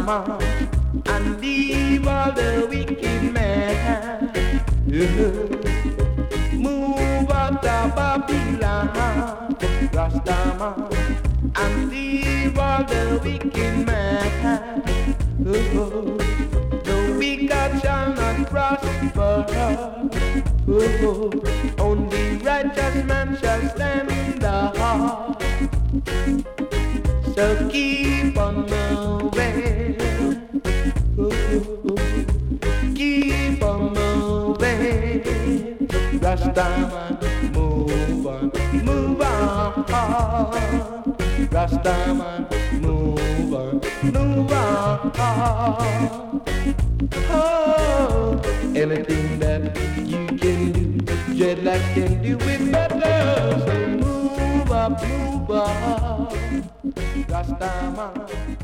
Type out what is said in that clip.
Rastaman and leave all the wicked men. Move out of Babylon, Rastaman, and leave all the wicked men. The wicked shall not prosper. Only righteous man shall stand up. So keep on moving, keep on moving, Rastaman, move on, move on, Rastaman, move on, move on. Oh, anything that you can do, dreadlocks can do it better. So move up, Rastaman.